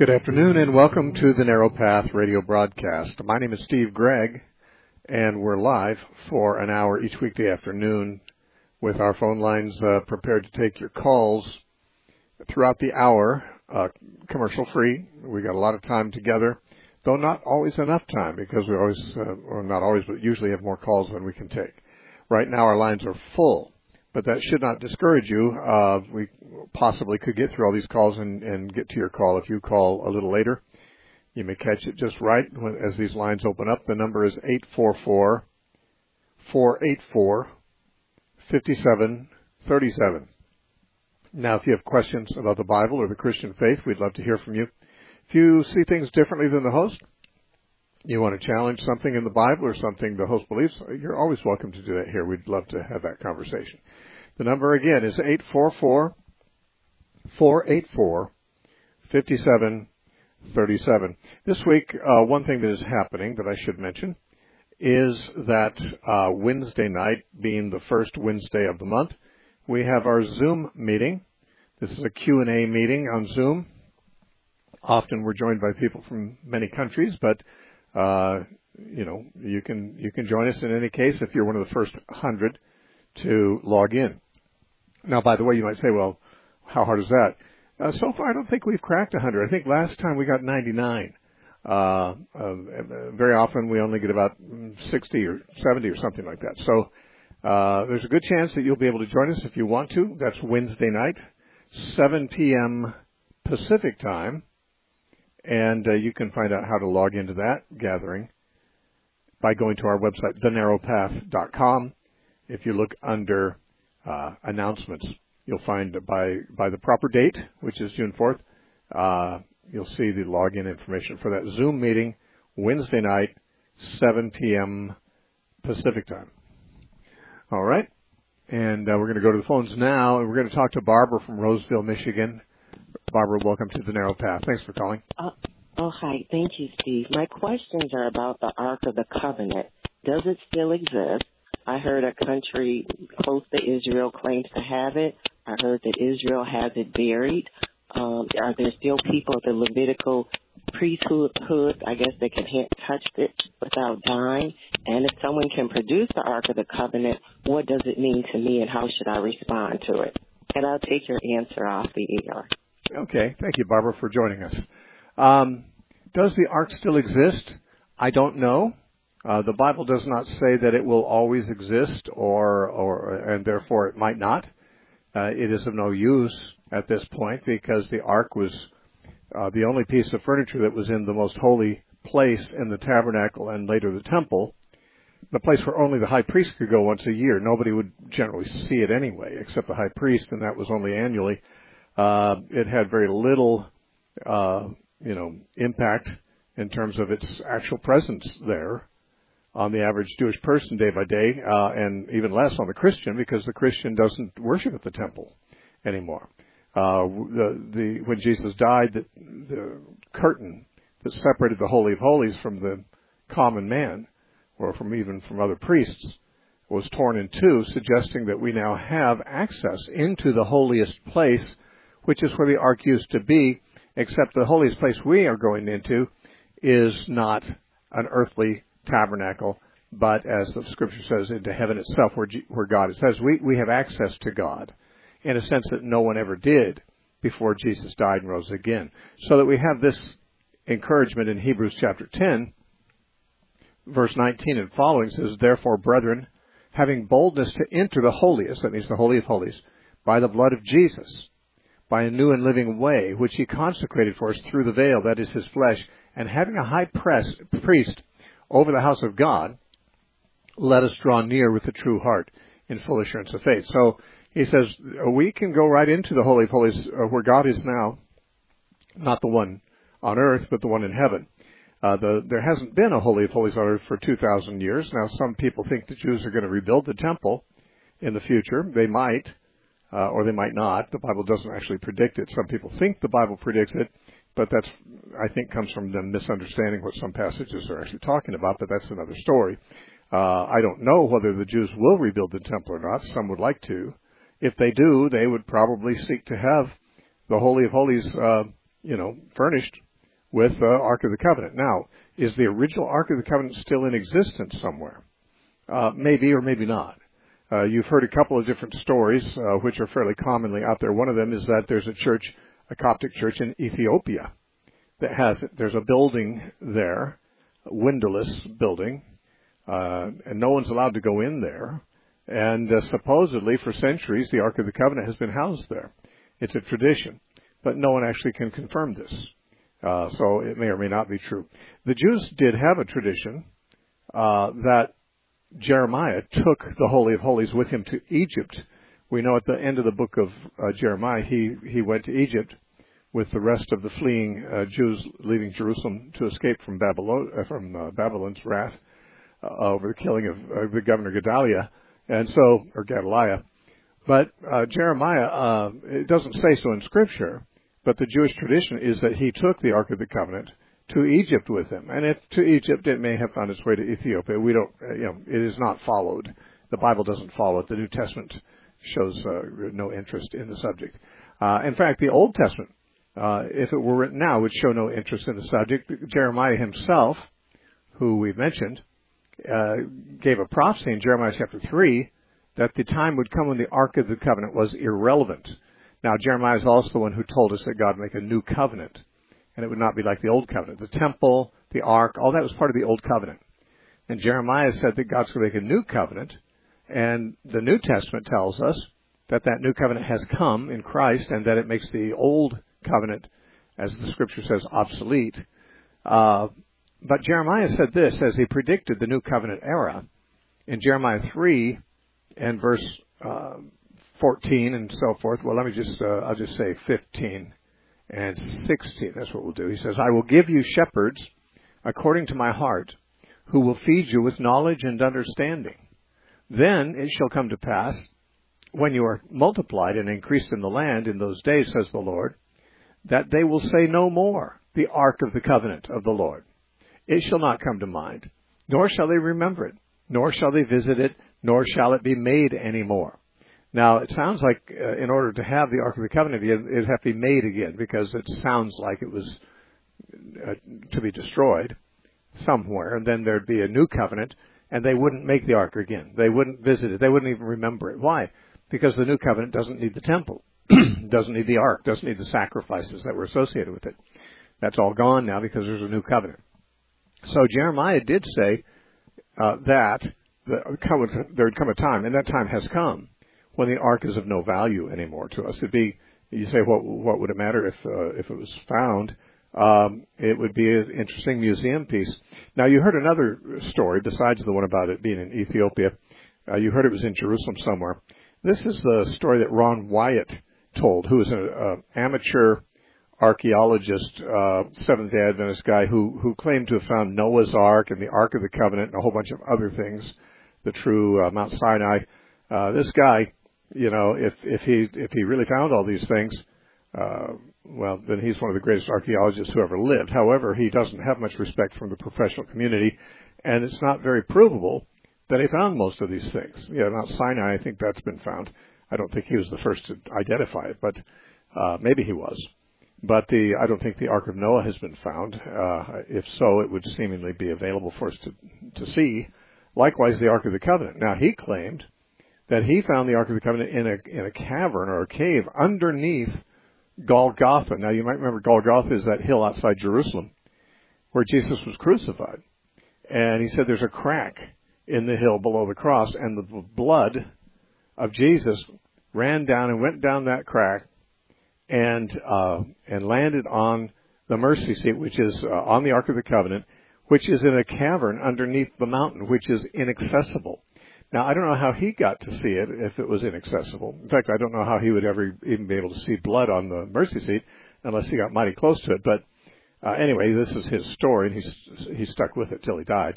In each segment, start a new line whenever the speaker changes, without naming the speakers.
Good afternoon and welcome to the Narrow Path radio broadcast. My name is Steve Gregg and we're live for an hour each weekday afternoon with our phone lines prepared to take your calls throughout the hour, commercial free. We got a lot of time together, though not always enough time because we always, or not always, but usually have more calls than we can take. Right now our lines are full, but that should not discourage you. We possibly could get through all these calls and get to your call if you call a little later. You may catch it just right as these lines open up. The number is 844-484-5737. Now, if you have questions about the Bible or the Christian faith, we'd love to hear from you. If you see things differently than the host, you want to challenge something in the Bible or something the host believes, you're always welcome to do that here. We'd love to have that conversation. The number again is 844-484-5737. This week, one thing that is happening that I should mention is that Wednesday night, being the first Wednesday of the month, we have our Zoom meeting. This is a Q&A meeting on Zoom. Often we're joined by people from many countries, but you can join us in any case if you're one of the first 100 to log in. Now, by the way, you might say, well, how hard is that? So far, I don't think we've cracked 100. I think last time we got 99. Very often we only get about 60 or 70 or something like that. So there's a good chance that you'll be able to join us if you want to. That's Wednesday night, 7 p.m. Pacific time. And you can find out how to log into that gathering by going to our website, thenarrowpath.com. If you look under announcements, you'll find by the proper date, which is June 4th, you'll see the login information for that Zoom meeting Wednesday night, 7 p.m. Pacific time. All right. And we're going to go to the phones now, and we're going to talk to Barbara from Roseville, Michigan. Barbara, welcome to the Narrow Path. Thanks for calling.
Hi. Thank you, Steve. My questions are about the Ark of the Covenant. Does it still exist? I heard a country close to Israel claims to have it. I heard that Israel has it buried. Are there still people of the Levitical priesthood, I guess, that can touch it without dying? And if someone can produce the Ark of the Covenant, what does it mean to me and how should I respond to it? And I'll take your answer off the air.
Okay. Thank you, Barbara, for joining us. Does the Ark still exist? I don't know. The Bible does not say that it will always exist and therefore it might not. It is of no use at this point because the Ark was the only piece of furniture that was in the most holy place in the tabernacle and later the temple, the place where only the high priest could go once a year. Nobody would generally see it anyway except the high priest, and that was only annually. It had very little, impact in terms of its actual presence there on the average Jewish person day by day, and even less on the Christian because the Christian doesn't worship at the temple anymore. When Jesus died, the curtain that separated the Holy of Holies from the common man, or from other priests, was torn in two, suggesting that we now have access into the holiest place, which is where the Ark used to be, except the holiest place we are going into is not an earthly tabernacle, but as the Scripture says, into heaven itself, where God is. It says we have access to God in a sense that no one ever did before Jesus died and rose again. So that we have this encouragement in Hebrews chapter 10, verse 19 and following says, "Therefore, brethren, having boldness to enter the holiest," that means the Holy of Holies, "by the blood of Jesus, by a new and living way, which he consecrated for us through the veil, that is his flesh, and having a high priest over the house of God, let us draw near with a true heart in full assurance of faith." So he says we can go right into the Holy of Holies where God is now, not the one on earth, but the one in heaven. There hasn't been a Holy of Holies on earth for 2,000 years. Now, some people think the Jews are going to rebuild the temple in the future. They might, or they might not. The Bible doesn't actually predict it. Some people think the Bible predicts it, but that's, I think, comes from them misunderstanding what some passages are actually talking about, but that's another story. I don't know whether the Jews will rebuild the temple or not. Some would like to. If they do, they would probably seek to have the Holy of Holies, furnished with the Ark of the Covenant. Now, is the original Ark of the Covenant still in existence somewhere? Maybe or maybe not. You've heard a couple of different stories, which are fairly commonly out there. One of them is that there's a Coptic church in Ethiopia there's a building there, a windowless building, and no one's allowed to go in there. And supposedly, for centuries, the Ark of the Covenant has been housed there. It's a tradition, but no one actually can confirm this. So it may or may not be true. The Jews did have a tradition that Jeremiah took the Holy of Holies with him to Egypt. We know at the end of the book of Jeremiah, he went to Egypt with the rest of the fleeing Jews leaving Jerusalem to escape from Babylon's wrath over the killing of the governor Gedaliah, or Gedaliah. But Jeremiah, it doesn't say so in Scripture, but the Jewish tradition is that he took the Ark of the Covenant to Egypt with him. And if to Egypt, it may have found its way to Ethiopia. We don't, it is not followed. The Bible doesn't follow it. The New Testament shows no interest in the subject. In fact, the Old Testament, if it were written now, would show no interest in the subject. Jeremiah himself, who we've mentioned, gave a prophecy in Jeremiah chapter 3 that the time would come when the Ark of the Covenant was irrelevant. Now, Jeremiah is also the one who told us that God would make a new covenant, and it would not be like the old covenant. The temple, the ark, all that was part of the old covenant. And Jeremiah said that God's going to make a new covenant, and the New Testament tells us that that new covenant has come in Christ and that it makes the old covenant, as the Scripture says, obsolete. But Jeremiah said this as he predicted the new covenant era. In Jeremiah 3 and verse 14 and so forth, well, I'll just say 15 and 16. That's what we'll do. He says, I will give you shepherds according to my heart, who will feed you with knowledge and understanding. Then it shall come to pass, when you are multiplied and increased in the land in those days, says the Lord, that they will say no more, the ark of the covenant of the Lord. It shall not come to mind, nor shall they remember it, nor shall they visit it, nor shall it be made any more. Now, it sounds like in order to have the Ark of the Covenant again, it would have to be made again, because it sounds like it was to be destroyed somewhere, and then there'd be a new covenant, and they wouldn't make the Ark again. They wouldn't visit it. They wouldn't even remember it. Why? Because the new covenant doesn't need the temple, doesn't need the Ark, doesn't need the sacrifices that were associated with it. That's all gone now because there's a new covenant. So Jeremiah did say that there would come a time, and that time has come, when the ark is of no value anymore to us. You say, what would it matter if it was found? It would be an interesting museum piece. Now, you heard another story besides the one about it being in Ethiopia. You heard it was in Jerusalem somewhere. This is the story that Ron Wyatt told, who is an amateur archaeologist, Seventh-day Adventist guy who claimed to have found Noah's Ark and the Ark of the Covenant and a whole bunch of other things, the true Mount Sinai. This guy, if he really found all these things, well, then he's one of the greatest archaeologists who ever lived. However, he doesn't have much respect from the professional community, and it's not very provable that he found most of these things. Mount Sinai, I think that's been found. I don't think he was the first to identify it, but maybe he was. But I don't think the Ark of Noah has been found. If so, it would seemingly be available for us to see. Likewise, the Ark of the Covenant. Now, he claimed that he found the Ark of the Covenant in a cavern or a cave underneath Golgotha. Now, you might remember Golgotha is that hill outside Jerusalem where Jesus was crucified. And he said there's a crack in the hill below the cross, and the blood of Jesus ran down and went down that crack and landed on the mercy seat, which is on the Ark of the Covenant, which is in a cavern underneath the mountain, which is inaccessible. Now, I don't know how he got to see it if it was inaccessible. In fact, I don't know how he would ever even be able to see blood on the mercy seat unless he got mighty close to it. But anyway, this is his story, and he stuck with it till he died.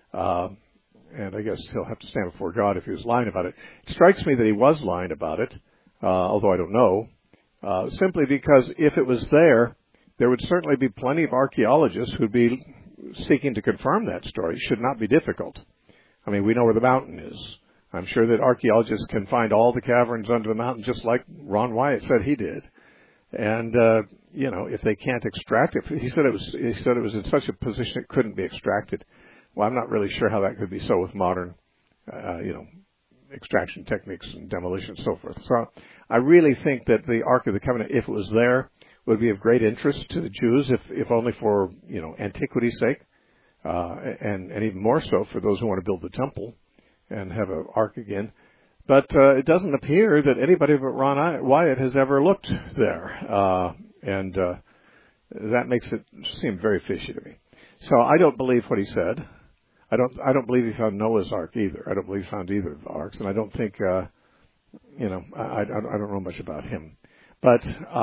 And I guess he'll have to stand before God if he was lying about it. It strikes me that he was lying about it, although I don't know, simply because if it was there would certainly be plenty of archaeologists who would be seeking to confirm that story. It should not be difficult. I mean, we know where the mountain is. I'm sure that archaeologists can find all the caverns under the mountain, just like Ron Wyatt said he did. And, if they can't extract it, he said it was in such a position it couldn't be extracted. Well, I'm not really sure how that could be so with modern, extraction techniques and demolition and so forth. So I really think that the Ark of the Covenant, if it was there, would be of great interest to the Jews, if only for, antiquity's sake, and even more so for those who want to build the temple and have an Ark again. But it doesn't appear that anybody but Ron Wyatt has ever looked there, and that makes it seem very fishy to me. So I don't believe what he said. I don't believe he found Noah's Ark either. I don't believe he found either of the arks, and I don't think, I don't know much about him. But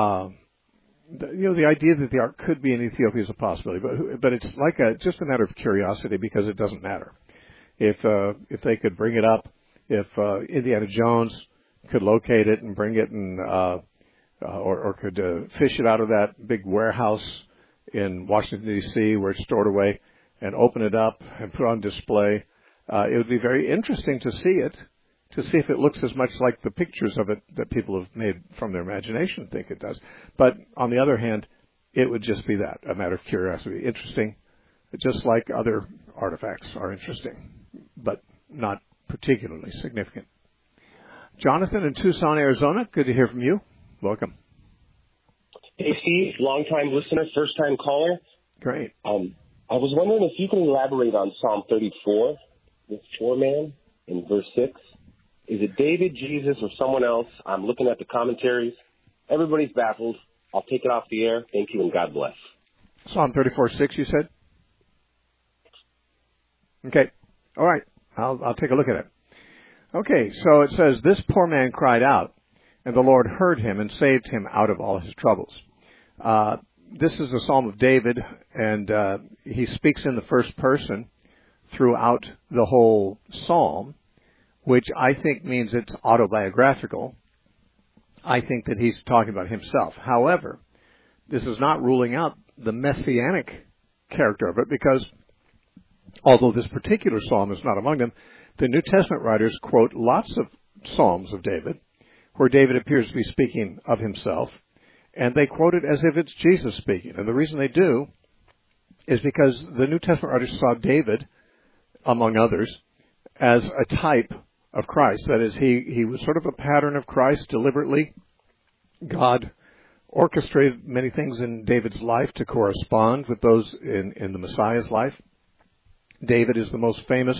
the idea that the Ark could be in Ethiopia is a possibility, but it's like just a matter of curiosity because it doesn't matter. If they could bring it up, if Indiana Jones could locate it and bring it and or could fish it out of that big warehouse in Washington D.C. where it's stored away and open it up and put on display, it would be very interesting to see it, to see if it looks as much like the pictures of it that people have made from their imagination think it does. But on the other hand, it would just be that, a matter of curiosity. Interesting, just like other artifacts are interesting, but not particularly significant. Jonathan in Tucson, Arizona, good to hear from you. Welcome.
Hey, Steve, long-time listener, first-time caller.
Great.
I was wondering if you can elaborate on Psalm 34, the foreman, in verse 6. Is it David, Jesus, or someone else? I'm looking at the commentaries. Everybody's baffled. I'll take it off the air. Thank you, and God bless.
Psalm 34:6, you said? Okay. All right. I'll take a look at it. Okay, so it says, this poor man cried out, and the Lord heard him and saved him out of all his troubles. This is the Psalm of David, and he speaks in the first person throughout the whole psalm, which I think means it's autobiographical. I think that he's talking about himself. However, this is not ruling out the messianic character of it, because although this particular psalm is not among them, the New Testament writers quote lots of psalms of David where David appears to be speaking of himself, and they quote it as if it's Jesus speaking. And the reason they do is because the New Testament writers saw David, among others, as a type of Christ. That is, he was sort of a pattern of Christ deliberately. God orchestrated many things in David's life to correspond with those in the Messiah's life. David is the most famous,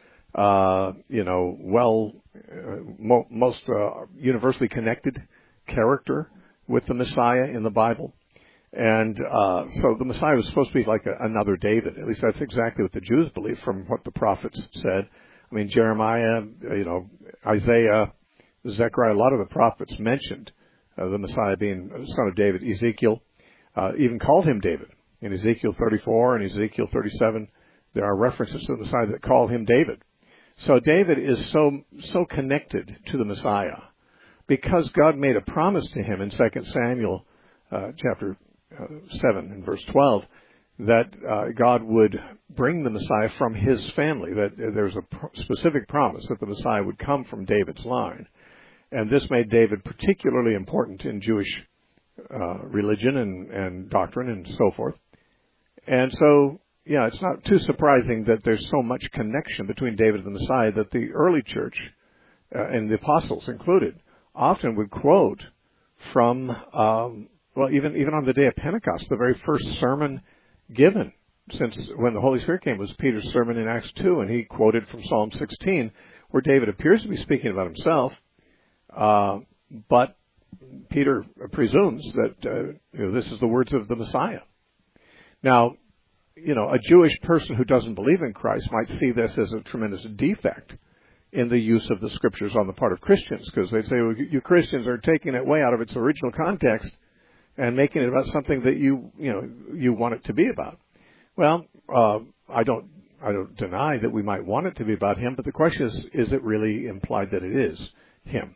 most universally connected character with the Messiah in the Bible. And so the Messiah was supposed to be like another David. At least that's exactly what the Jews believe from what the prophets said. I mean, Jeremiah, Isaiah, Zechariah, a lot of the prophets mentioned the Messiah being the son of David. Ezekiel even called him David. In Ezekiel 34 and Ezekiel 37, there are references to the Messiah that call him David. So David is so connected to the Messiah because God made a promise to him in 2 Samuel chapter 7 and verse 12 that God would bring the Messiah from his family, that there's a specific promise that the Messiah would come from David's line. And this made David particularly important in Jewish religion and doctrine and so forth. And so, yeah, it's not too surprising that there's so much connection between David and the Messiah that the early church, and the apostles included, often would quote from, even on the day of Pentecost, the very first sermon given since when the Holy Spirit came was Peter's sermon in Acts 2, and he quoted from Psalm 16, where David appears to be speaking about himself, but Peter presumes that this is the words of the Messiah. Now, a Jewish person who doesn't believe in Christ might see this as a tremendous defect in the use of the Scriptures on the part of Christians, because they'd say, well, you Christians are taking it way out of its original context and making it about something that you want it to be about. Well, I don't deny that we might want it to be about him, but the question is it really implied that it is him?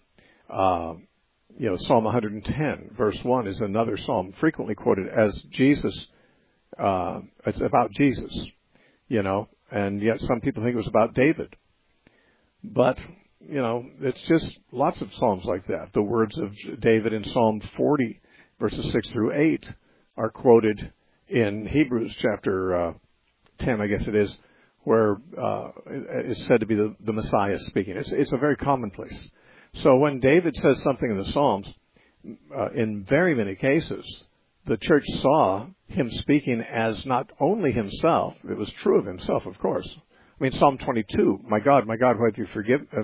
Psalm 110, verse 1 is another psalm frequently quoted as Jesus. It's about Jesus, and yet some people think it was about David. But, it's just lots of psalms like that. The words of David in Psalm 40 verses 6 through 8 are quoted in Hebrews chapter 10, I guess it is, where it's said to be the Messiah speaking. It's a very commonplace. So when David says something in the Psalms, in very many cases, the church saw him speaking as not only himself, it was true of himself, of course. I mean, Psalm 22, my God, why have you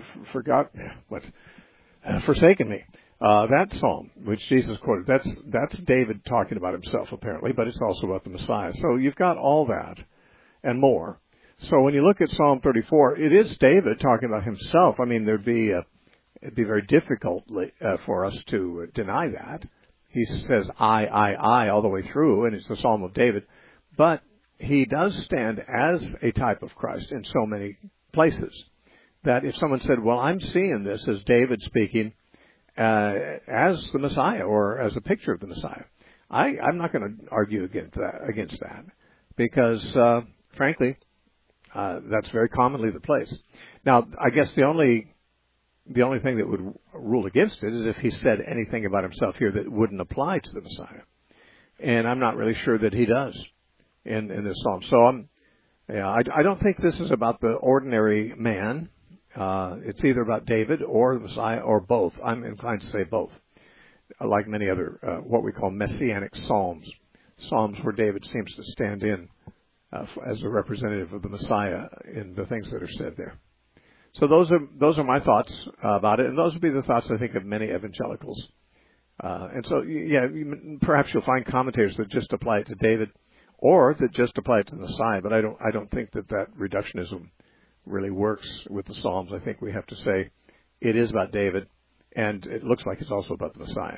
forsaken me? That psalm, which Jesus quoted, that's David talking about himself, apparently, but it's also about the Messiah. So you've got all that and more. So when you look at Psalm 34, it is David talking about himself. I mean, it'd be very difficult for us to deny that. He says, I, all the way through, and it's the Psalm of David. But he does stand as a type of Christ in so many places that if someone said, well, I'm seeing this as David speaking as the Messiah or as a picture of the Messiah, I'm not going to argue against that because, frankly, that's very commonly the place. Now, I guess the only thing that would rule against it is if he said anything about himself here that wouldn't apply to the Messiah. And I'm not really sure that he does in this psalm. So I don't think this is about the ordinary man. It's either about David or the Messiah or both. I'm inclined to say both, like many other what we call messianic psalms where David seems to stand in as a representative of the Messiah in the things that are said there. So those are my thoughts about it, and those would be the thoughts I think of many evangelicals. And so, perhaps you'll find commentators that just apply it to David, or that just apply it to the Messiah. But I don't think that reductionism really works with the Psalms. I think we have to say it is about David, and it looks like it's also about the Messiah.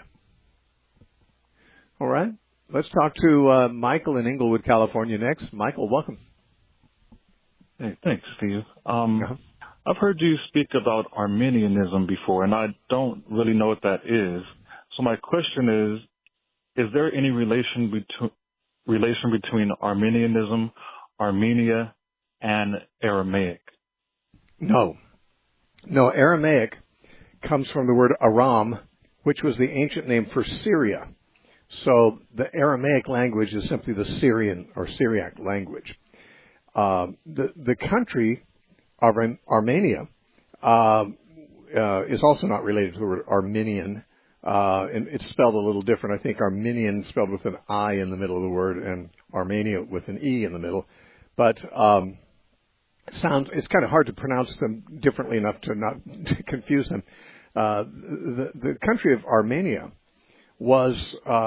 All right, let's talk to Michael in Inglewood, California next. Michael, welcome.
Hey, thanks, Steve. I've heard you speak about Arminianism before, and I don't really know what that is. So my question is there any relation between Arminianism, Armenia, and Aramaic?
No, Aramaic comes from the word Aram, which was the ancient name for Syria. So the Aramaic language is simply the Syrian or Syriac language. The country of Armenia is also not related to the word Arminian, and it's spelled a little different. I think Arminian spelled with an I in the middle of the word, and Armenia with an E in the middle. But it's kind of hard to pronounce them differently enough to not confuse them. The country of Armenia was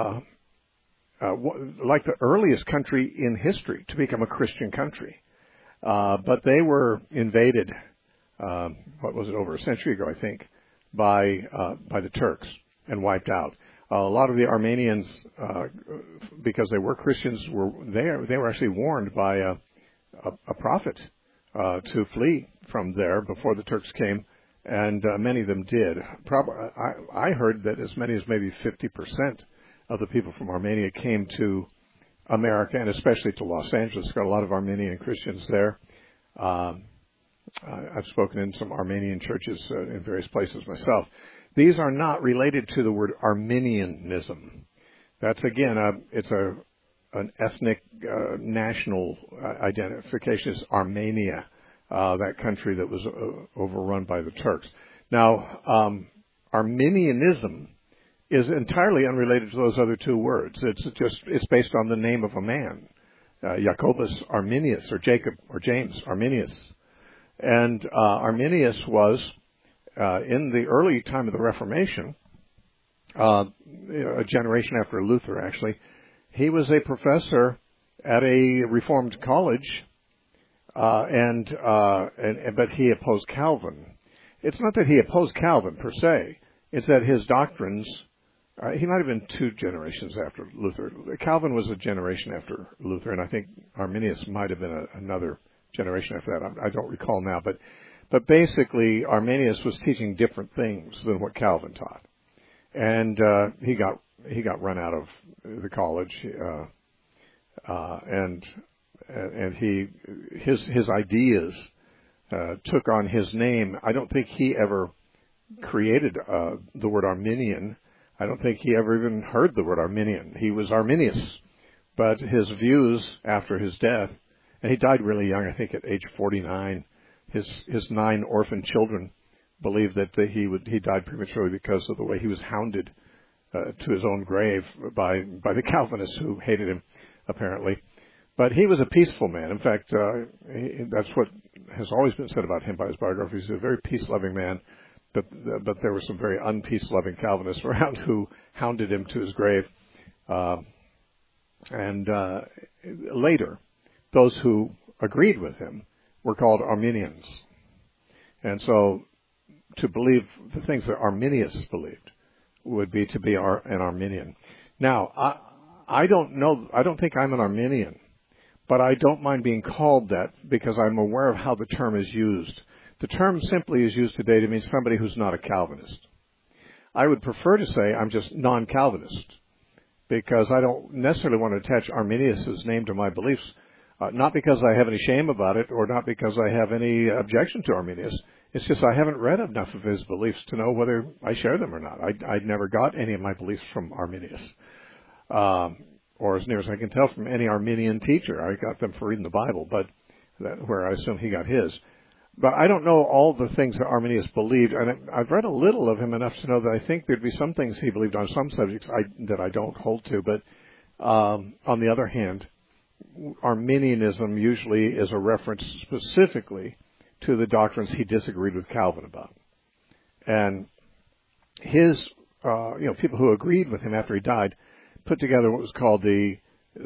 like the earliest country in history to become a Christian country. But they were invaded, over a century ago, I think, by the Turks and wiped out. A lot of the Armenians, because they were Christians, they were actually warned by a prophet to flee from there before the Turks came, and many of them did. I heard that as many as maybe 50% of the people from Armenia came to America, and especially to Los Angeles. Got a lot of Armenian Christians there. I've spoken in some Armenian churches in various places myself. These are not related to the word Arminianism. That's again, it's an ethnic national identification. Is Armenia, that country that was overrun by the Turks. Now, Arminianism is entirely unrelated to those other two words. It's based on the name of a man, Jacobus Arminius, or Jacob or James Arminius. And Arminius was, in the early time of the Reformation, a generation after Luther, actually, he was a professor at a Reformed college, but he opposed Calvin. It's not that he opposed Calvin per se; it's that his doctrines. He might have been 2 generations after Luther. Calvin was a generation after Luther, and I think Arminius might have been another generation after that. I don't recall now, but basically Arminius was teaching different things than what Calvin taught, and he got run out of the college, and his ideas took on his name. I don't think he ever created the word Arminian. I don't think he ever even heard the word Arminian. He was Arminius, but his views after his death, and he died really young, I think at age 49. His 9 orphan children believed that he died prematurely because of the way he was hounded to his own grave by the Calvinists who hated him, apparently. But he was a peaceful man. In fact, that's what has always been said about him by his biographers. He's a very peace-loving man, but there were some very unpeace-loving Calvinists around who hounded him to his grave. And later, those who agreed with him were called Arminians. And so to believe the things that Arminius believed would be to be an Arminian. Now, I don't think I'm an Arminian, but I don't mind being called that because I'm aware of how the term is used. The term simply is used today to mean somebody who's not a Calvinist. I would prefer to say I'm just non-Calvinist because I don't necessarily want to attach Arminius' name to my beliefs, not because I have any shame about it or not because I have any objection to Arminius. It's just I haven't read enough of his beliefs to know whether I share them or not. I never got any of my beliefs from Arminius, or as near as I can tell from any Arminian teacher. I got them for reading the Bible, but where I assume he got his. But I don't know all the things that Arminius believed, and I've read a little of him enough to know that I think there'd be some things he believed on some subjects that I don't hold to. But on the other hand, Arminianism usually is a reference specifically to the doctrines he disagreed with Calvin about. And his, people who agreed with him after he died put together what was called the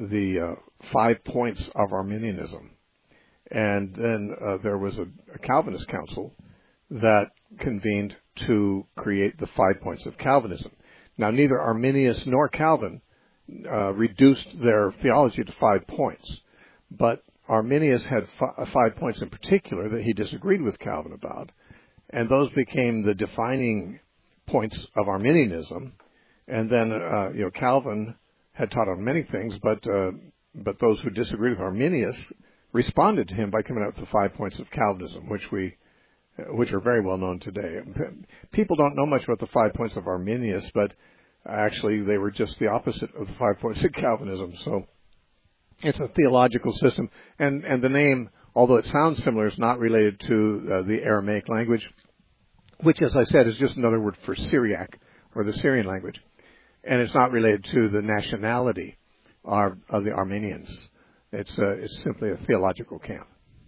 5 points of Arminianism. And then there was a Calvinist council that convened to create the 5 points of Calvinism. Now, neither Arminius nor Calvin reduced their theology to 5 points, but Arminius had 5 points in particular that he disagreed with Calvin about, and those became the defining points of Arminianism. And then, Calvin had taught on many things, but those who disagreed with Arminius responded to him by coming out with the 5 points of Calvinism, which are very well known today. People don't know much about the 5 points of Arminius, but actually they were just the opposite of the 5 points of Calvinism. So it's a theological system, and the name, although it sounds similar, is not related to the Aramaic language, which, as I said, is just another word for Syriac, or the Syrian language. And it's not related to the nationality of the Armenians. It's simply a theological camp.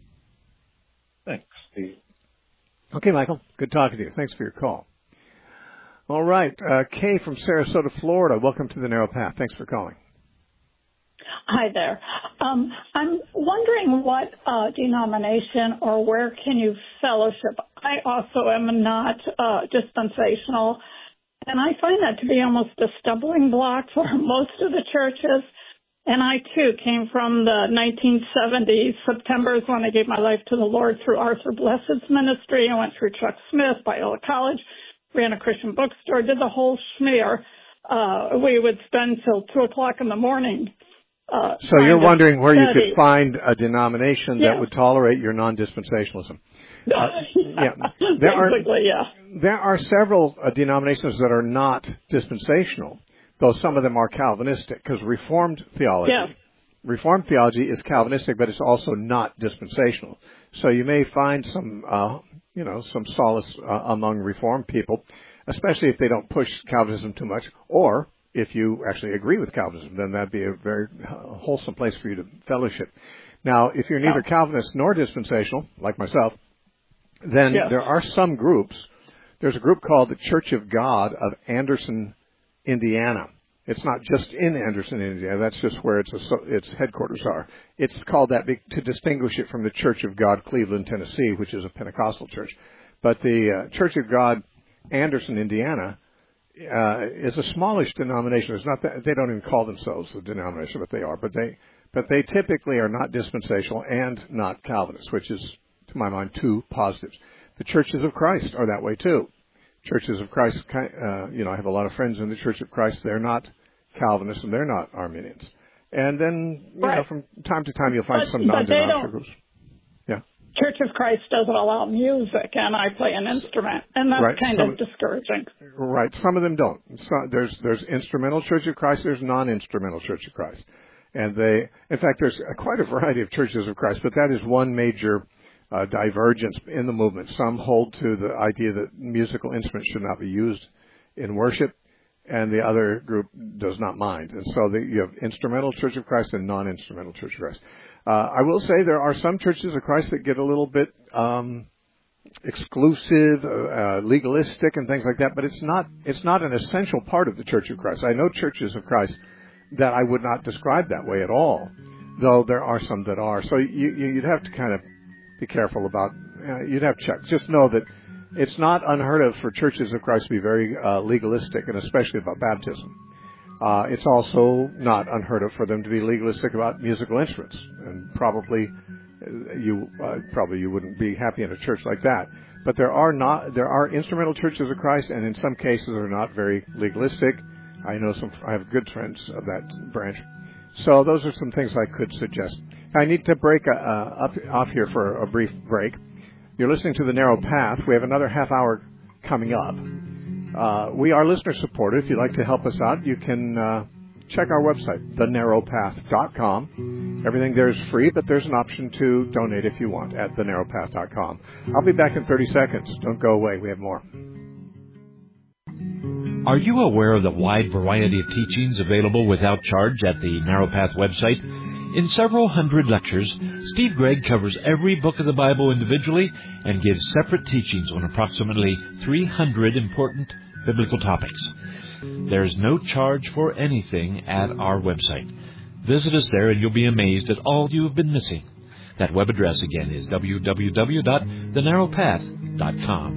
Thanks, Steve.
Okay, Michael. Good talking to you. Thanks for your call. All right. Kay from Sarasota, Florida. Welcome to the Narrow Path. Thanks for calling.
Hi there. I'm wondering what denomination or where can you fellowship? I also am not dispensational, and I find that to be almost a stumbling block for most of the churches. And I, too, came from the 1970s. September is when I gave my life to the Lord through Arthur Blessed's ministry. I went through Chuck Smith, Biola College, ran a Christian bookstore, did the whole schmear. We would spend till 2 o'clock in the morning.
So you're wondering where you could find a denomination that would tolerate your non-dispensationalism. There are several denominations that are not dispensational, though some of them are Calvinistic, because Reformed theology is Calvinistic, but it's also not dispensational. So you may find some solace among Reformed people, especially if they don't push Calvinism too much, or if you actually agree with Calvinism, then that'd be a very wholesome place for you to fellowship. Now, if you're neither Calvinist nor dispensational, like myself, then there are some groups. There's a group called the Church of God of Anderson, Indiana. It's not just in Anderson, Indiana. That's just where its headquarters are. It's called that to distinguish it from the Church of God, Cleveland, Tennessee, which is a Pentecostal church. But the Church of God, Anderson, Indiana, is a smallish denomination. It's not that they don't even call themselves a denomination, but they are. But they typically are not dispensational and not Calvinist, which is, to my mind, two positives. The Churches of Christ are that way too. Churches of Christ, I have a lot of friends in the Church of Christ. They're not Calvinists and they're not Arminians. And then, from time to time, you'll find some non-denominational groups. Yeah.
Church of Christ doesn't allow music, and I play an instrument, and that's
right.
kind of discouraging.
Right. Some of them don't. There's instrumental Church of Christ. There's non-instrumental Church of Christ, and in fact, there's quite a variety of Churches of Christ. But that is one major divergence in the movement. Some hold to the idea that musical instruments should not be used in worship, and the other group does not mind. And so you have instrumental Church of Christ and non-instrumental Church of Christ. I will say there are some Churches of Christ that get a little bit exclusive, legalistic, and things like that. But it's not an essential part of the Church of Christ. I know Churches of Christ that I would not describe that way at all, though there are some that are. So you'd have to kind of be careful about. You'd have to check. Just know that it's not unheard of for Churches of Christ to be very legalistic, and especially about baptism. It's also not unheard of for them to be legalistic about musical instruments, and probably you wouldn't be happy in a church like that. But there are instrumental Churches of Christ, and in some cases are not very legalistic. I have good friends of that branch. So those are some things I could suggest. I need to break off here for a brief break. You're listening to The Narrow Path. We have another half hour coming up. We are listener supported. If you'd like to help us out, you can check our website, thenarrowpath.com. Everything there is free, but there's an option to donate if you want at thenarrowpath.com. I'll be back in 30 seconds. Don't go away. We have more.
Are you aware of the wide variety of teachings available without charge at the Narrow Path website? In several hundred lectures, Steve Gregg covers every book of the Bible individually and gives separate teachings on approximately 300 important biblical topics. There is no charge for anything at our website. Visit us there and you'll be amazed at all you have been missing. That web address again is www.thenarrowpath.com.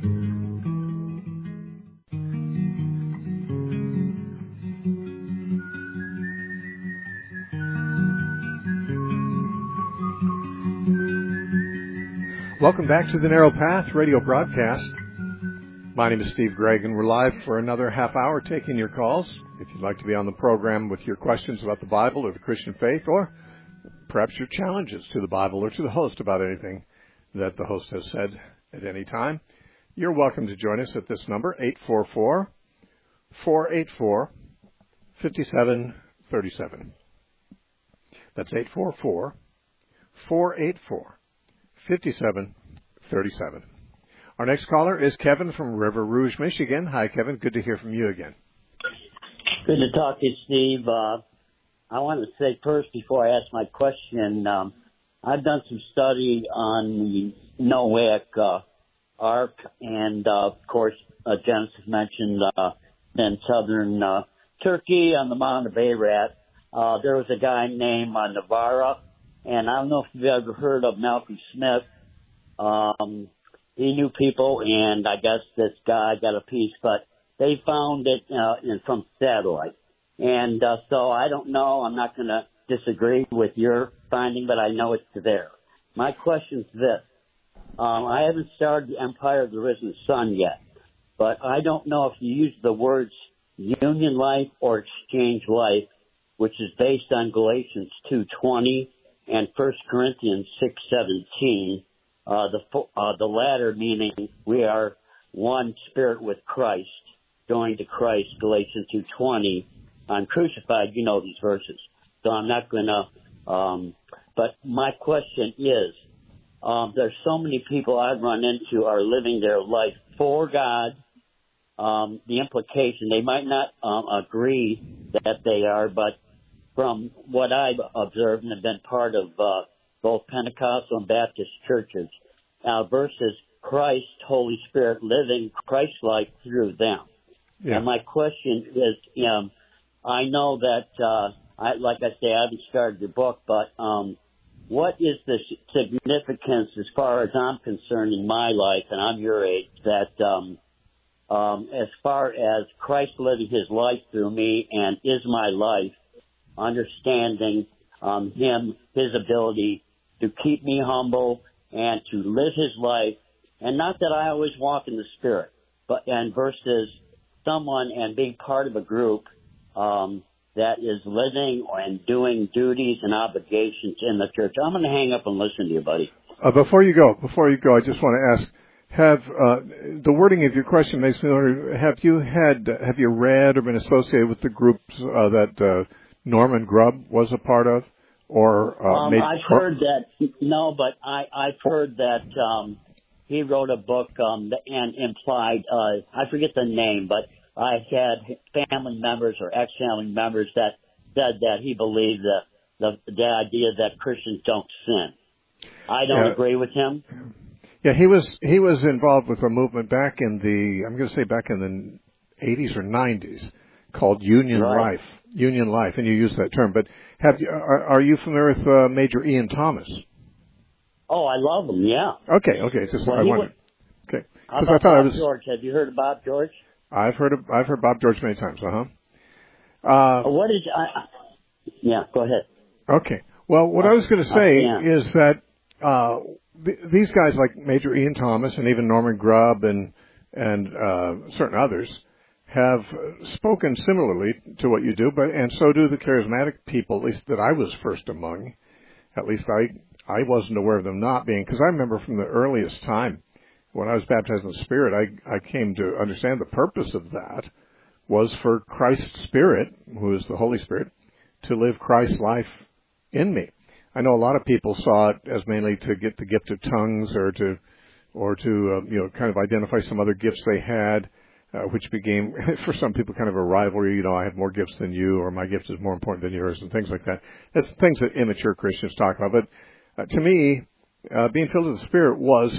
Welcome back to the Narrow Path radio broadcast. My name is Steve Gregg, and we're live for another half hour taking your calls. If you'd like to be on the program with your questions about the Bible or the Christian faith, or perhaps your challenges to the Bible or to the host about anything that the host has said at any time, you're welcome to join us at this number, 844-484-5737. That's 844-484-5737. Our next caller is Kevin from River Rouge, Michigan. Hi, Kevin. Good to hear from you again.
Good to talk to you, Steve. I want to say first, before I ask my question, I've done some study on the Noahic Ark, and of course, Genesis mentioned in southern Turkey on the Mount of Ararat. There was a guy named Navarra, and I don't know if you've ever heard of Malcolm Smith. He knew people, and I guess this guy got a piece, but they found it from satellite. And so I don't know. I'm not going to disagree with your finding, but I know it's there. My question is this. I haven't started the Empire of the Risen Sun yet, but I don't know if you use the words union life or exchange life, which is based on Galatians 2:20 and 1 Corinthians 6:17. The latter meaning we are one spirit with Christ, joined to Christ, Galatians 2:20. I'm crucified, you know these verses. So I'm not going to, but my question is, there's so many people I've run into are living their life for God. The implication, they might not agree that they are, but from what I've observed and have been part of both Pentecostal and Baptist churches, versus Christ, Holy Spirit, living Christ-like through them. Yeah. And my question is, I know that, like I say, I haven't started your book, but what is the significance, as far as I'm concerned in my life, and I'm your age, that as far as Christ living his life through me and is my life, understanding him, his ability to keep me humble and to live his life, and not that I always walk in the Spirit, but and versus someone and being part of a group that is living and doing duties and obligations in the church. I'm going to hang up and listen to you, buddy.
Before you go, I just want to ask: have the wording of your question makes me wonder? Have you read or been associated with the groups that Norman Grubb was a part of, or
I've heard that. No, but I've heard that he wrote a book and implied. I forget the name, but I had family members or ex-family members that said that he believed the idea that Christians don't sin. I don't agree with him.
Yeah, he was involved with a movement back in the 80s or 90s called Union Life, and you use that term. But are you familiar with Major Ian Thomas?
Oh, I love him. Yeah.
Okay. Just I wondered. Okay.
How about Bob George? Have you heard of Bob George?
I've heard Bob George many times.
What is? Yeah. Go ahead.
Okay. Well, what I was going to say is that these guys like Major Ian Thomas and even Norman Grubb and certain others have spoken similarly to what you do, and so do the charismatic people, at least that I was first among. At least I wasn't aware of them not being, because I remember from the earliest time when I was baptized in the Spirit, I came to understand the purpose of that was for Christ's Spirit, who is the Holy Spirit, to live Christ's life in me. I know a lot of people saw it as mainly to get the gift of tongues or to kind of identify some other gifts they had, which became, for some people, kind of a rivalry. I have more gifts than you, or my gift is more important than yours, and things like that. That's things that immature Christians talk about. But to me, being filled with the Spirit was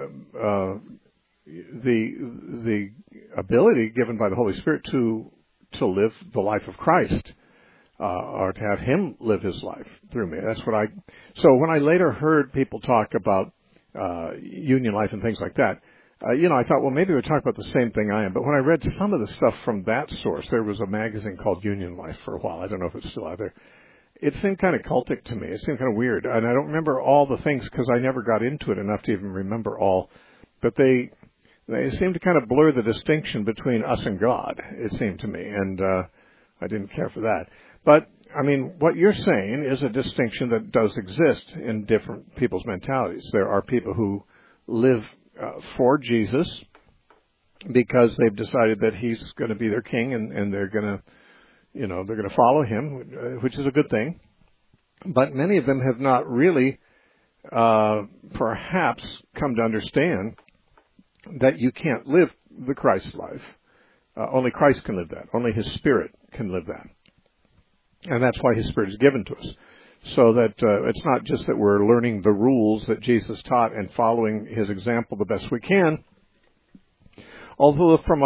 the ability given by the Holy Spirit to live the life of Christ. Or to have Him live His life through me. So when I later heard people talk about union life and things like that, I thought, well, maybe they're talking about the same thing I am. But when I read some of the stuff from that source, there was a magazine called Union Life for a while. I don't know if it's still out there. It seemed kind of cultic to me. It seemed kind of weird. And I don't remember all the things because I never got into it enough to even remember all. But they seemed to kind of blur the distinction between us and God, it seemed to me. And I didn't care for that. But, I mean, what you're saying is a distinction that does exist in different people's mentalities. There are people who live for Jesus because they've decided that He's going to be their king and they're going to follow Him, which is a good thing. But many of them have not really perhaps come to understand that you can't live the Christ life. Only Christ can live that. Only His Spirit can live that. And that's why His Spirit is given to us. So that it's not just that we're learning the rules that Jesus taught and following His example the best we can. Although from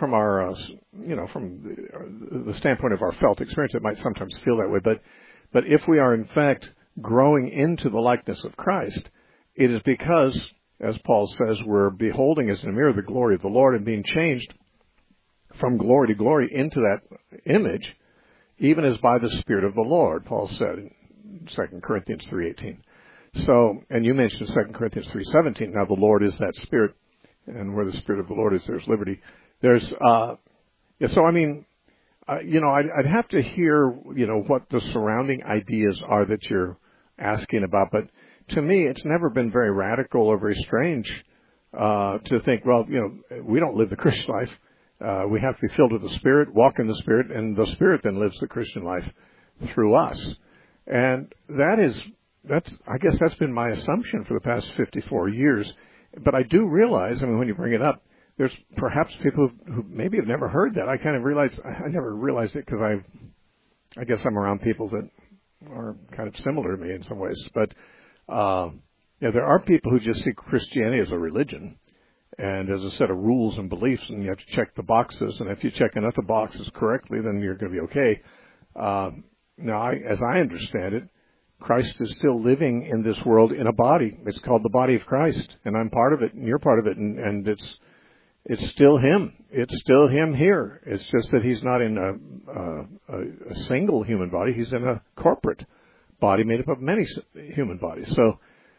the standpoint of our felt experience, it might sometimes feel that way. But if we are in fact growing into the likeness of Christ, it is because, as Paul says, we're beholding as in a mirror the glory of the Lord and being changed from glory to glory into that image, even as by the Spirit of the Lord, Paul said in 2 Corinthians 3:18. So, and you mentioned 2 Corinthians 3:17. Now the Lord is that Spirit, and where the Spirit of the Lord is, there's liberty. So I mean, I'd have to hear, what the surrounding ideas are that you're asking about. But to me, it's never been very radical or very strange to think, well, we don't live the Christian life. We have to be filled with the Spirit, walk in the Spirit, and the Spirit then lives the Christian life through us. And I guess that's been my assumption for the past 54 years. But I do realize, when you bring it up, there's perhaps people who maybe have never heard that. I never realized it because I guess I'm around people that are kind of similar to me in some ways. But, there are people who just see Christianity as a religion and as a set of rules and beliefs, and you have to check the boxes. And if you check enough of the boxes correctly, then you're going to be okay. Now, as I understand it, Christ is still living in this world in a body. It's called the body of Christ, and I'm part of it, and you're part of it, and it's still Him. It's still Him here. It's just that He's not in a single human body. He's in a corporate body made up of many human bodies. So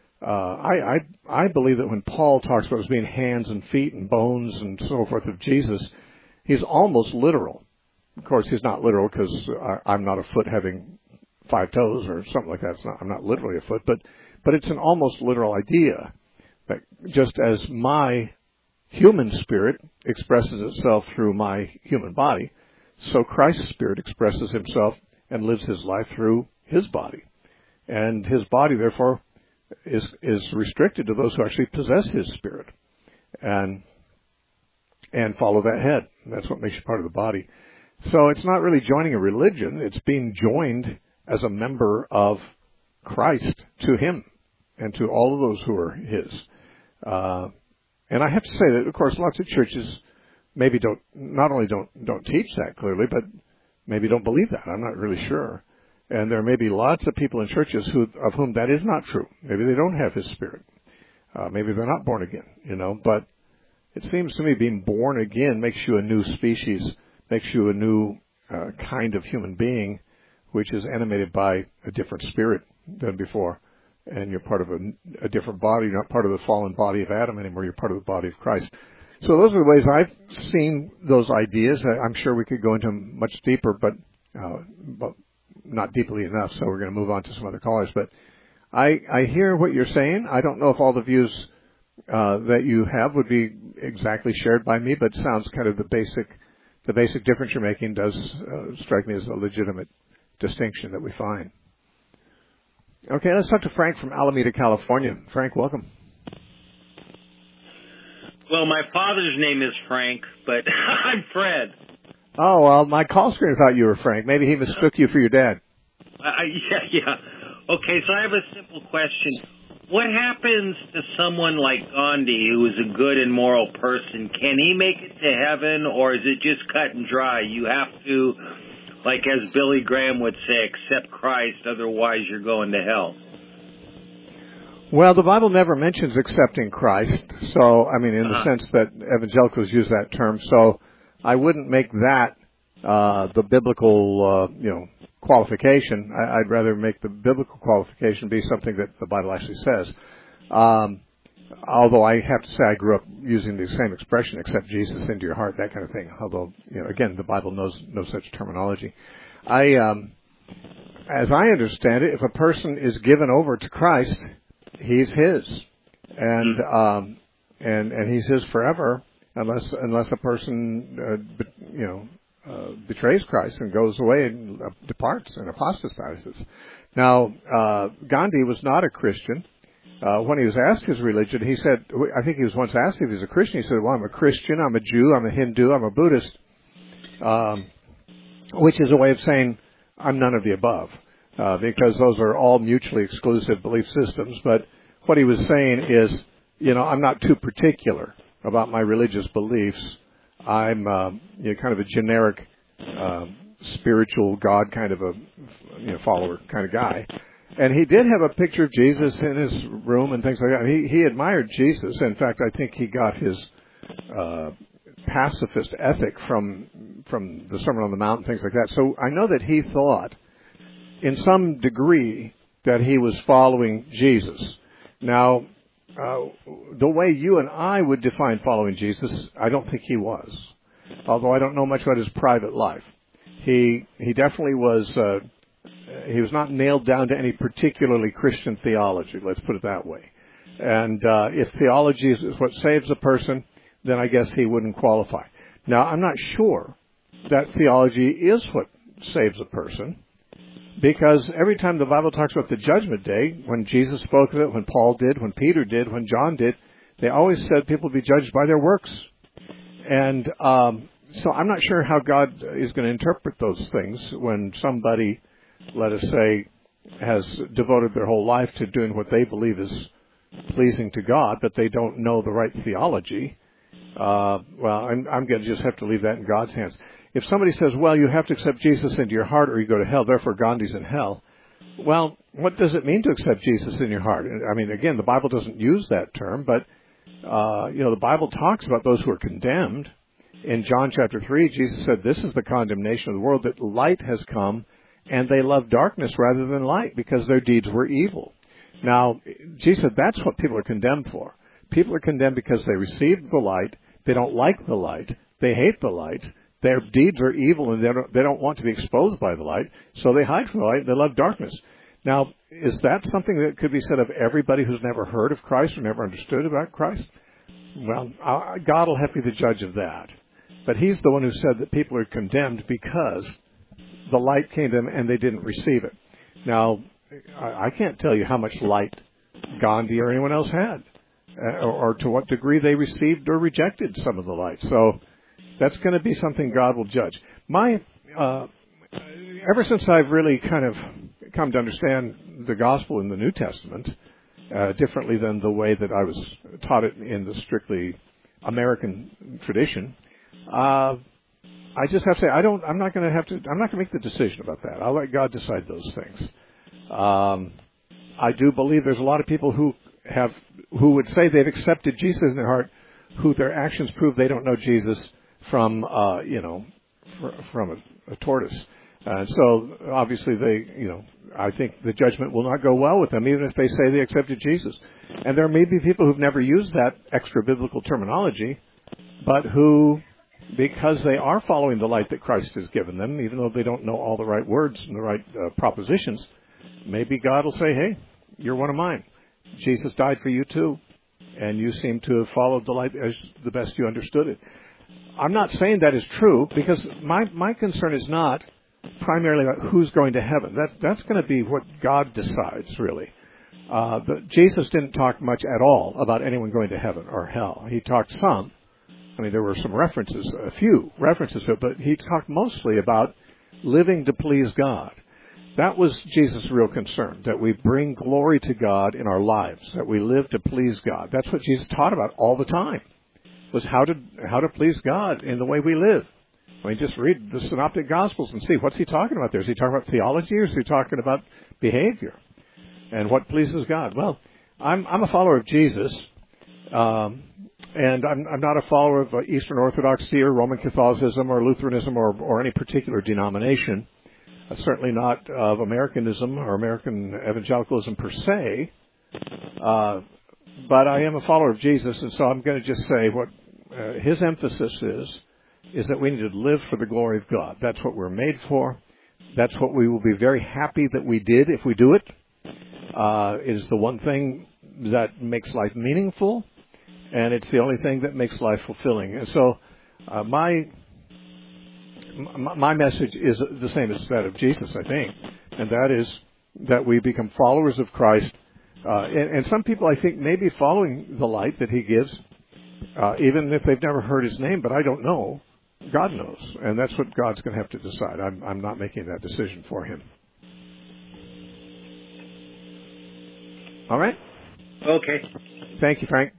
I believe that when Paul talks about us being hands and feet and bones and so forth of Jesus, he's almost literal. Of course, he's not literal because I'm not a foot having 5 toes or something like that. I'm not literally a foot, But it's an almost literal idea that just as my human spirit expresses itself through my human body, so Christ's spirit expresses himself and lives his life through his body. And his body, therefore, is restricted to those who actually possess his spirit and follow that head. That's what makes you part of the body. So it's not really joining a religion. It's being joined as a member of Christ to him and to all of those who are his. And I have to say that, of course, lots of churches maybe not only don't teach that clearly, but maybe don't believe that. I'm not really sure. And there may be lots of people in churches of whom that is not true. Maybe they don't have his spirit. Maybe they're not born again, But it seems to me being born again makes you a new species, makes you a new kind of human being, which is animated by a different spirit than before. And you're part of a different body. You're not part of the fallen body of Adam anymore. You're part of the body of Christ. So those are the ways I've seen those ideas. I'm sure we could go into them much deeper, but not deeply enough. So we're going to move on to some other callers. But I hear what you're saying. I don't know if all the views that you have would be exactly shared by me, but it sounds kind of the basic difference you're making does strike me as a legitimate distinction that we find. Okay, let's talk to Frank from Alameda, California. Frank, welcome.
Well, my father's name is Frank, but I'm Fred.
Oh, well, my call screener thought you were Frank. Maybe he mistook you for your dad.
Yeah. Okay, so I have a simple question. What happens to someone like Gandhi, who is a good and moral person? Can he make it to heaven, or is it just cut and dry? You have to, like as Billy Graham would say, accept Christ, otherwise you're going to hell.
Well, the Bible never mentions accepting Christ, so, I mean, in the sense that evangelicals use that term, so I wouldn't make that the biblical, qualification. I'd rather make the biblical qualification be something that the Bible actually says. Although I have to say I grew up using the same expression, accept Jesus into your heart, that kind of thing. Although, again, the Bible knows no such terminology. As I understand it, if a person is given over to Christ, he's his. And he's his forever, unless a person, betrays Christ and goes away and departs and apostatizes. Now, Gandhi was not a Christian. When he was asked his religion, he said, I think he was once asked if he was a Christian, he said, well, I'm a Christian, I'm a Jew, I'm a Hindu, I'm a Buddhist, which is a way of saying I'm none of the above, because those are all mutually exclusive belief systems. But what he was saying is, I'm not too particular about my religious beliefs. I'm kind of a generic spiritual God kind of a follower kind of guy. And he did have a picture of Jesus in his room and things like that. He admired Jesus. In fact, I think he got his pacifist ethic from the Sermon on the Mount and things like that. So I know that he thought, in some degree, that he was following Jesus. Now, the way you and I would define following Jesus, I don't think he was. Although I don't know much about his private life. He definitely was, he was not nailed down to any particularly Christian theology, let's put it that way. And if theology is what saves a person, then I guess he wouldn't qualify. Now, I'm not sure that theology is what saves a person, because every time the Bible talks about the judgment day, when Jesus spoke of it, when Paul did, when Peter did, when John did, they always said people will be judged by their works. And so I'm not sure how God is going to interpret those things when somebody, let us say, has devoted their whole life to doing what they believe is pleasing to God, but they don't know the right theology. I'm going to just have to leave that in God's hands. If somebody says, well, you have to accept Jesus into your heart or you go to hell, therefore Gandhi's in hell, well, what does it mean to accept Jesus in your heart? I mean, again, the Bible doesn't use that term, but, the Bible talks about those who are condemned. In John chapter 3, Jesus said, this is the condemnation of the world, that light has come, and they love darkness rather than light because their deeds were evil. Now, Jesus said that's what people are condemned for. People are condemned because they received the light, they don't like the light, they hate the light, their deeds are evil, and they don't want to be exposed by the light, so they hide from the light, and they love darkness. Now, is that something that could be said of everybody who's never heard of Christ or never understood about Christ? Well, God will have to be the judge of that. But he's the one who said that people are condemned because the light came to them and they didn't receive it. Now, I can't tell you how much light Gandhi or anyone else had, or to what degree they received or rejected some of the light. So that's going to be something God will judge. Ever since I've really kind of come to understand the gospel in the New Testament differently than the way that I was taught it in the strictly American tradition, I just have to say I'm not going to make the decision about that. I'll let God decide those things. I do believe there's a lot of people who would say they've accepted Jesus in their heart, who their actions prove they don't know Jesus from from a tortoise. So obviously I think the judgment will not go well with them, even if they say they accepted Jesus. And there may be people who've never used that extra biblical terminology, but who, because they are following the light that Christ has given them, even though they don't know all the right words and the right propositions, maybe God will say, hey, you're one of mine. Jesus died for you too, and you seem to have followed the light as the best you understood it. I'm not saying that is true, because my concern is not primarily about who's going to heaven. That's going to be what God decides, really. But Jesus didn't talk much at all about anyone going to heaven or hell. He talked some. I mean, there were some references, a few references to it, but he talked mostly about living to please God. That was Jesus' real concern, that we bring glory to God in our lives, that we live to please God. That's what Jesus taught about all the time, was how to please God in the way we live. I mean, just read the Synoptic Gospels and see, what's he talking about there? Is he talking about theology, or is he talking about behavior and what pleases God? Well, I'm a follower of Jesus, and I'm not a follower of Eastern Orthodoxy or Roman Catholicism or Lutheranism or any particular denomination. Certainly not of Americanism or American evangelicalism per se. But I am a follower of Jesus, and so I'm going to just say what his emphasis is that we need to live for the glory of God. That's what we're made for. That's what we will be very happy that we did if we do it. It is the one thing that makes life meaningful, and it's the only thing that makes life fulfilling. And so my message is the same as that of Jesus, I think, and that is that we become followers of Christ. And some people, I think, may be following the light that he gives, even if they've never heard his name, but I don't know. God knows, and that's what God's going to have to decide. I'm not making that decision for him. All right?
Okay.
Thank you, Frank.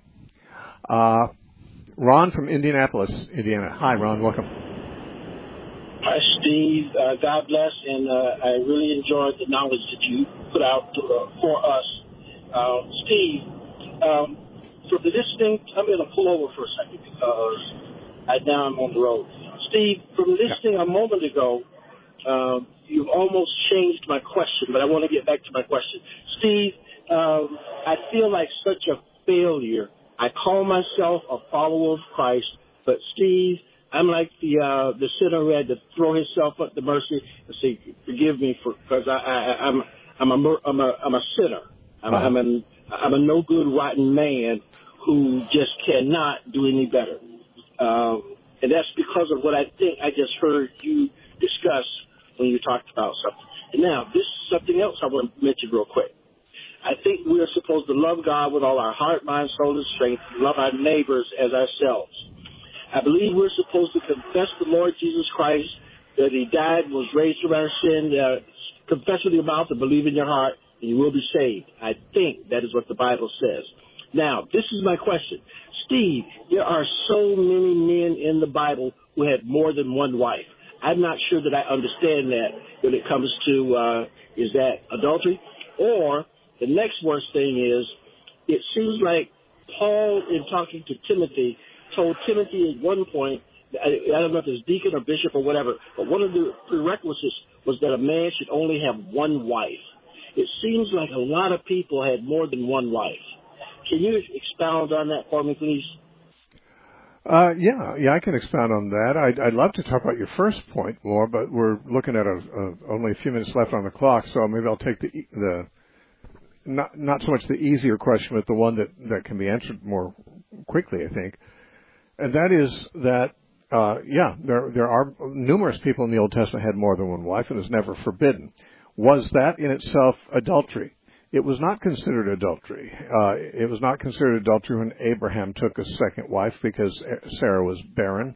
Ron from Indianapolis, Indiana. Hi, Ron. Welcome.
Hi, Steve. God bless, and I really enjoyed the knowledge that you put out for us. Steve, for the listening, I'm going to pull over for a second because now I'm on the road. Steve, from listening a moment ago, you've almost changed my question, but I want to get back to my question. Steve, I feel like such a failure. I call myself a follower of Christ, but Steve, I'm like the sinner who had to throw himself at the mercy and say, "Forgive me because I'm a sinner. I'm a no good, rotten man who just cannot do any better." And that's because of what I think I just heard you discuss when you talked about something. And now, this is something else I want to mention real quick. I think we're supposed to love God with all our heart, mind, soul, and strength, love our neighbors as ourselves. I believe we're supposed to confess the Lord Jesus Christ, that he died and was raised from our sin, confess with your mouth and believe in your heart, and you will be saved. I think that is what the Bible says. Now, this is my question. Steve, there are so many men in the Bible who had more than one wife. I'm not sure that I understand that when it comes to, is that adultery? Or the next worst thing is, it seems like Paul, in talking to Timothy, told Timothy at one point, I don't know if it's deacon or bishop or whatever, but one of the prerequisites was that a man should only have one wife. It seems like a lot of people had more than one wife. Can you expound on that for me, please?
Yeah, I can expound on that. I'd love to talk about your first point more, but we're looking at only a few minutes left on the clock, so maybe I'll take the not so much the easier question, but the one that can be answered more quickly, I think. And that is that, there are numerous people in the Old Testament had more than one wife, and it was never forbidden. Was that in itself adultery? It was not considered adultery. It was not considered adultery when Abraham took a second wife because Sarah was barren.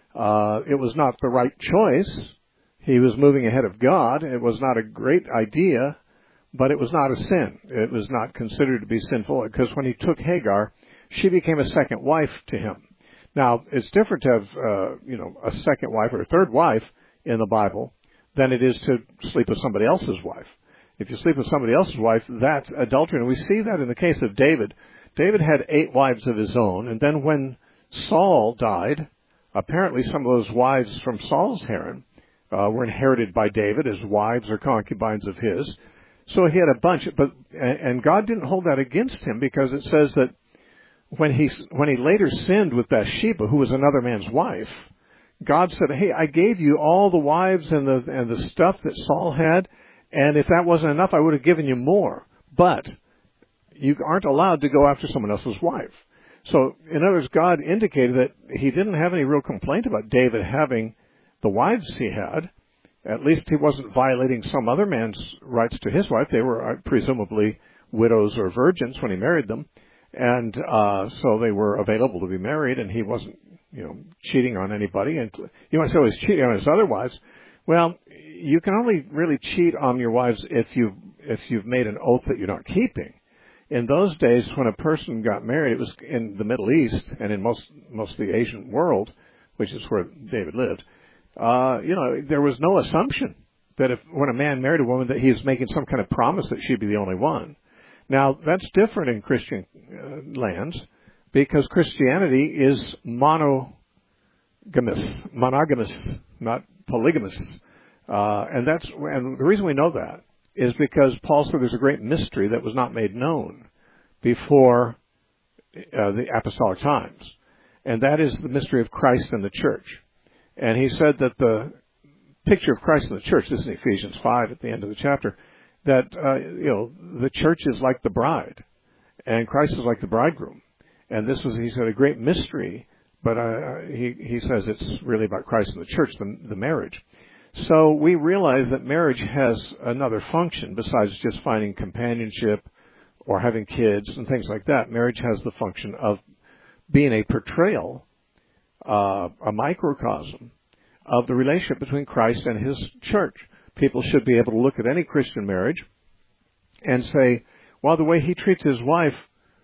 It was not the right choice. He was moving ahead of God. It was not a great idea, but it was not a sin. It was not considered to be sinful because when he took Hagar, she became a second wife to him. Now, it's different to have, a second wife or a third wife in the Bible than it is to sleep with somebody else's wife. If you sleep with somebody else's wife, that's adultery. And we see that in the case of David. David had 8 wives of his own, and then when Saul died, apparently some of those wives from Saul's harem were inherited by David as wives or concubines of his. So he had a bunch, and God didn't hold that against him because it says that when he later sinned with Bathsheba, who was another man's wife, God said, "Hey, I gave you all the wives and the stuff that Saul had, and if that wasn't enough, I would have given you more. But you aren't allowed to go after someone else's wife." So, in other words, God indicated that he didn't have any real complaint about David having the wives he had. At least he wasn't violating some other man's rights to his wife. They were presumably widows or virgins when he married them. And so they were available to be married, and he wasn't, cheating on anybody. And you might say, well, he's cheating on his other wives. Well, you can only really cheat on your wives if you've made an oath that you're not keeping. In those days, when a person got married, it was in the Middle East and in most of the Asian world, which is where David lived. There was no assumption that when a man married a woman that he was making some kind of promise that she'd be the only one. Now, that's different in Christian lands because Christianity is monogamous, not polygamous. And the reason we know that is because Paul said there's a great mystery that was not made known before the apostolic times. And that is the mystery of Christ and the church. And he said that the picture of Christ in the church, this is in Ephesians 5 at the end of the chapter, that, the church is like the bride and Christ is like the bridegroom. And this was, he said, a great mystery, but he says it's really about Christ and the church, the marriage. So we realize that marriage has another function besides just finding companionship or having kids and things like that. Marriage has the function of being a portrayal, a microcosm of the relationship between Christ and his church. People should be able to look at any Christian marriage and say, well, the way he treats his wife,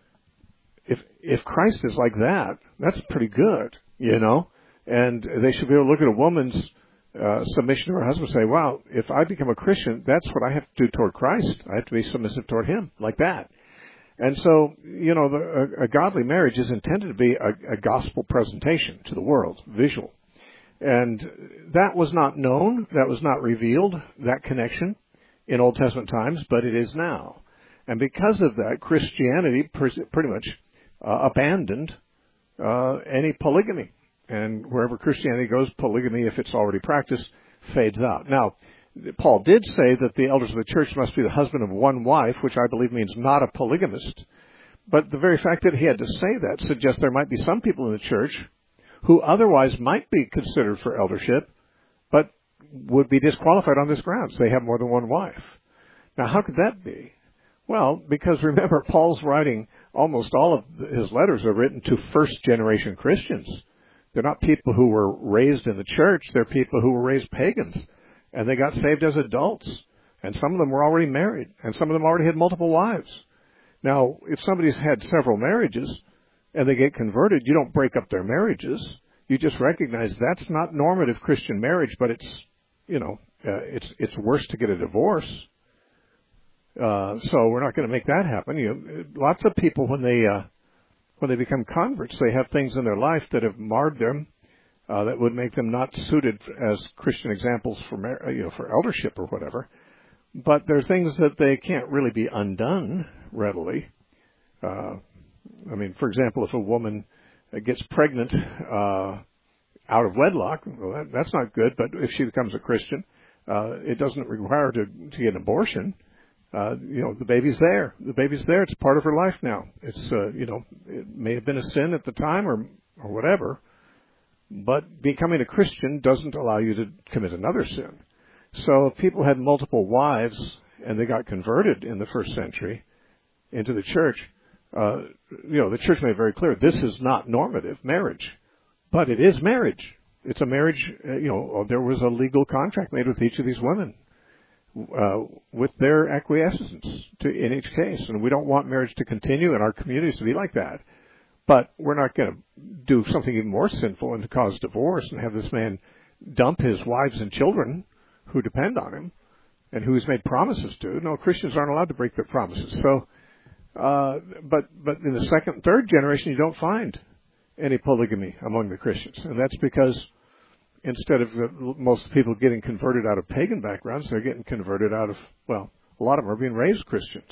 if Christ is like that, that's pretty good, And they should be able to look at a woman's submission to her husband and say, wow, if I become a Christian, that's what I have to do toward Christ. I have to be submissive toward him, like that. And so, a godly marriage is intended to be a gospel presentation to the world, visual. And that was not known, that was not revealed, that connection in Old Testament times, but it is now. And because of that, Christianity pretty much abandoned any polygamy. And wherever Christianity goes, polygamy, if it's already practiced, fades out. Now, Paul did say that the elders of the church must be the husband of one wife, which I believe means not a polygamist. But the very fact that he had to say that suggests there might be some people in the church who otherwise might be considered for eldership, but would be disqualified on this grounds. They have more than one wife. Now, how could that be? Well, because remember, Paul's writing, almost all of his letters are written to first-generation Christians. They're not people who were raised in the church. They're people who were raised pagans. And they got saved as adults. And some of them were already married. And some of them already had multiple wives. Now, if somebody's had several marriages and they get converted, you don't break up their marriages. You just recognize that's not normative Christian marriage, but it's, it's worse to get a divorce. So we're not going to make that happen. Lots of people, when they become converts, they have things in their life that have marred them, that would make them not suited as Christian examples for eldership or whatever. But there are things that they can't really be undone readily. For example, if a woman gets pregnant out of wedlock, well, that's not good. But if she becomes a Christian, it doesn't require her to get an abortion. The baby's there. The baby's there. It's part of her life now. It's, it may have been a sin at the time or whatever, but becoming a Christian doesn't allow you to commit another sin. So if people had multiple wives and they got converted in the first century into the church, the church made it very clear this is not normative marriage, but it is marriage. It's a marriage, there was a legal contract made with each of these women with their acquiescence in each case. And we don't want marriage to continue in our communities to be like that. But we're not going to do something even more sinful and to cause divorce and have this man dump his wives and children who depend on him and who he's made promises to. No, Christians aren't allowed to break their promises. So, but in the second and third generation, you don't find any polygamy among the Christians. And that's because instead of most people getting converted out of pagan backgrounds, they're getting converted out of, a lot of them are being raised Christians.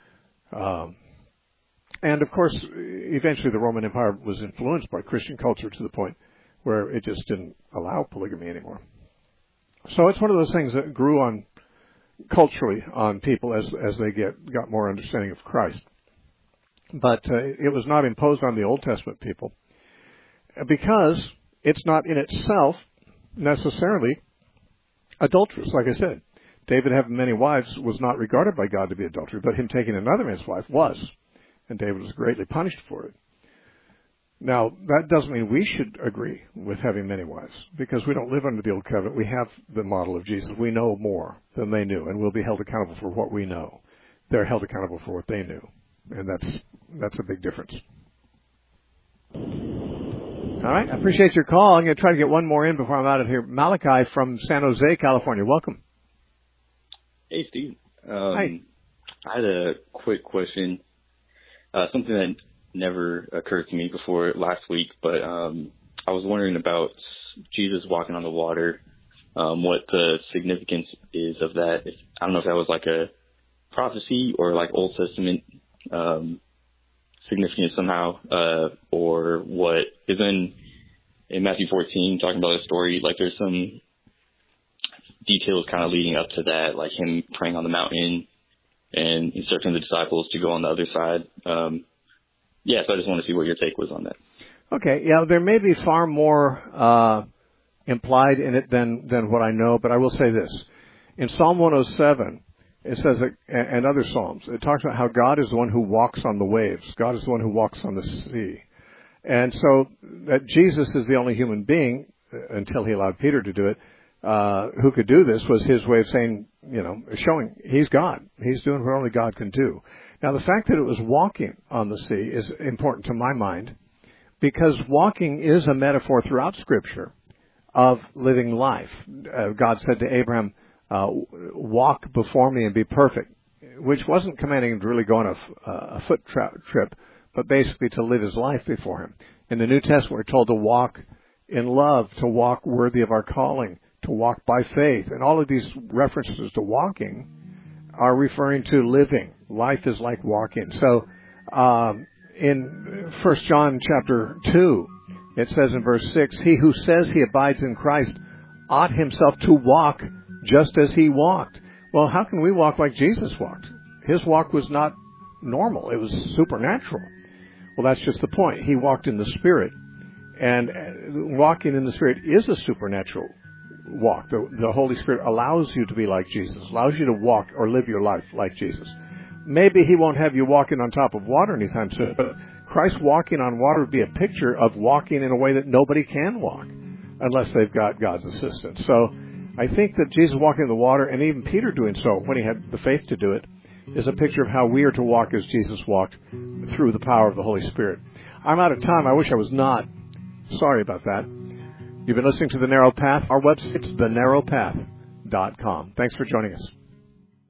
And of course, eventually the Roman Empire was influenced by Christian culture to the point where it just didn't allow polygamy anymore. So it's one of those things that grew on culturally on people as they got more understanding of Christ. But it was not imposed on the Old Testament people because it's not in itself necessarily adulterous. Like I said, David having many wives was not regarded by God to be adultery, but him taking another man's wife was. And David was greatly punished for it. Now, that doesn't mean we should agree with having many wives, because we don't live under the Old Covenant. We have the model of Jesus. We know more than they knew, and we'll be held accountable for what we know. They're held accountable for what they knew, and that's a big difference. All right, I appreciate your call. I'm going to try to get one more in before I'm out of here. Malachi from San Jose, California. Welcome.
Hey, Steve.
Hi.
I had a quick question. Something that never occurred to me before last week, but I was wondering about Jesus walking on the water, what the significance is of that. I don't know if that was like a prophecy or like Old Testament significance somehow, or what. Because then in Matthew 14, talking about the story, like there's some details kind of leading up to that, like him praying on the mountain and instructing the disciples to go on the other side. So I just want to see what your take was on that. Okay,
there may be far more implied in it than what I know, but I will say this. In Psalm 107, it says, and other Psalms, it talks about how God is the one who walks on the waves. God is the one who walks on the sea. And so that Jesus is the only human being, until he allowed Peter to do it, who could do this, was his way of saying, showing he's God. He's doing what only God can do. Now, the fact that it was walking on the sea is important to my mind, because walking is a metaphor throughout Scripture of living life. God said to Abraham, walk before me and be perfect, which wasn't commanding him to really go on a foot trip, but basically to live his life before him. In the New Testament, we're told to walk in love, to walk worthy of our calling, to walk by faith. And all of these references to walking are referring to living. Life is like walking. So in 1 John chapter 2, it says in verse 6, he who says he abides in Christ ought himself to walk just as he walked. Well, how can we walk like Jesus walked? His walk was not normal. It was supernatural. Well, that's just the point. He walked in the Spirit. And walking in the Spirit is a supernatural walk. The Holy Spirit allows you to be like Jesus, allows you to walk or live your life like Jesus. Maybe he won't have you walking on top of water anytime soon, but Christ walking on water would be a picture of walking in a way that nobody can walk unless they've got God's assistance. So I think that Jesus walking in the water, and even Peter doing so when he had the faith to do it, is a picture of how we are to walk as Jesus walked through the power of the Holy Spirit. I'm out of time. I wish I was not. Sorry about that. You've been listening to The Narrow Path. Our website's thenarrowpath.com. Thanks for joining us.